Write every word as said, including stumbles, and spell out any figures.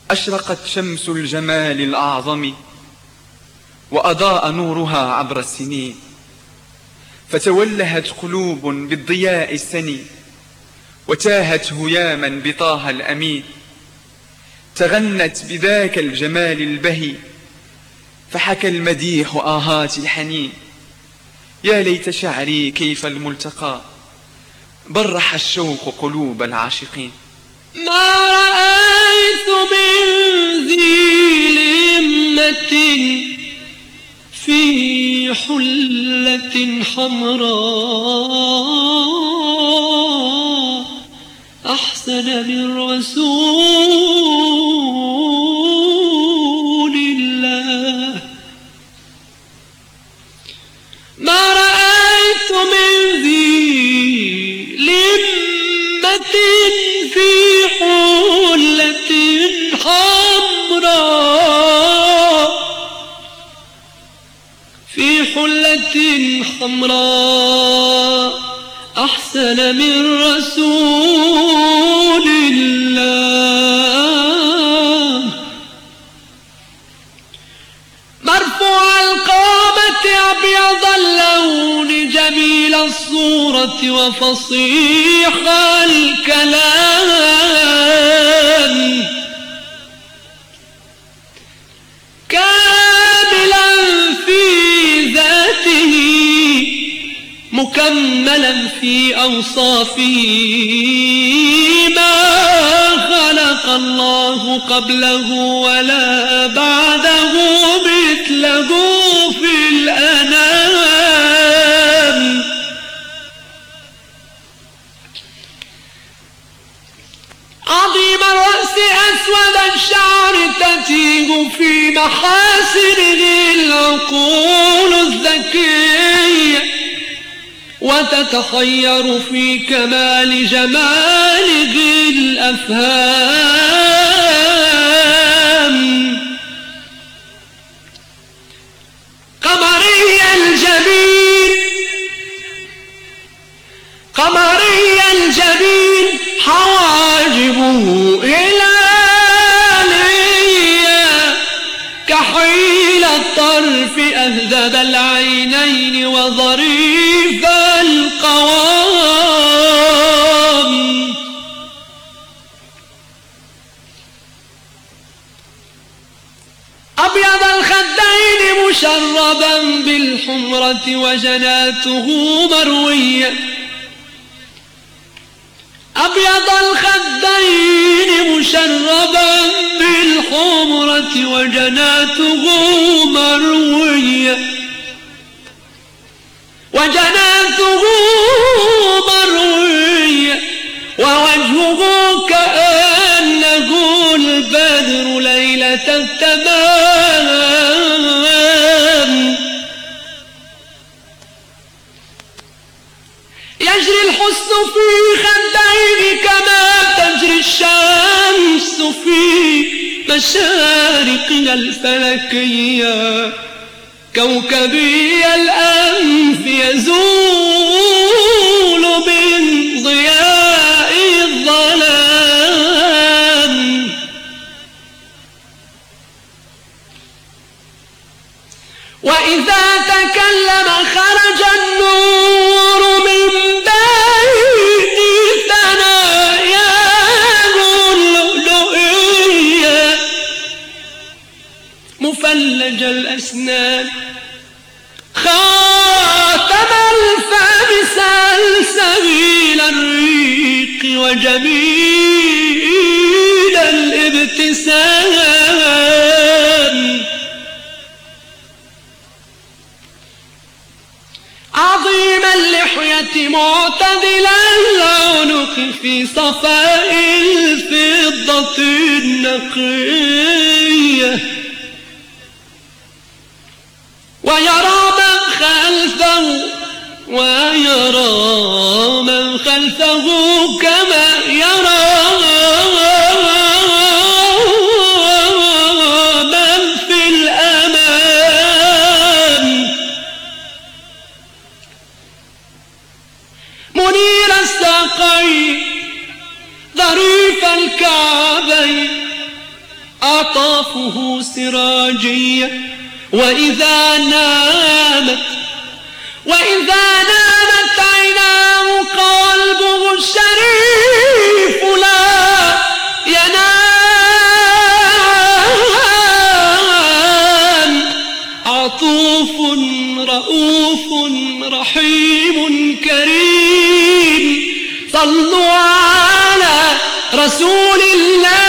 أشرقت شمس الجمال الأعظم وأضاء نورها عبر السنين، فتولهت قلوب بالضياء السني وتاهت هياما بطه الأمين، تغنت بذاك الجمال البهي فحكى المديح آهات الحنين. يا ليت شعري كيف الملتقى برح الشوق قلوب العاشقين. ما رأيت من ذي لمة في حلة حمراء أحسن من رسول الله. ما رأيت من ذي لمة في حلة حمراء في حلة حمراء أحسن من رسول الله. مرفوع القامة أبيض اللون جميل الصورة وفصيح الكلام، كاملا في ذاته مكملا في أوصافه، ما خلق الله قبله ولا بعده مثله في الأنام. عظيم الرأس أسود الشعر تتيه في محاسنه العقول الذكية، وتتحير في كمال جماله الأفهام. قمري الجبين قمري الجبين حواجبه إلالية كحيل الطرف أهذب العينين وظريف القوام. أبيض الخدين مشربا بالحمرة وجناته مروية، أبيض الخدين مشربا بالحمرة وجناته مروية، وجناته مروية، ووجهه كأنه البدر ليلة التمام. يجري الحسن في خديه كما تجري الشمس في مشارقنا الفلكية، كوكبي الأنف يزول من ضياء الظلام. وإذا تكلم خرج النور من بين ثناياه اللؤلؤية، مفلج الأسنان خاتم الفم سلسبيل الريق وجميل الابتسام. عظيم اللحية معتدل العنق في صفاء الفضة النقية، ويرى من خلفه ويرى من خلفه كما يرى من في الأمام. منير الساقين ظريف الكعبين أعطافه سراجية وإذا نامت وإذا نامت عيناه قلبه الشريف لا ينام عطوف رؤوف رحيم كريم صلوا على رسول الله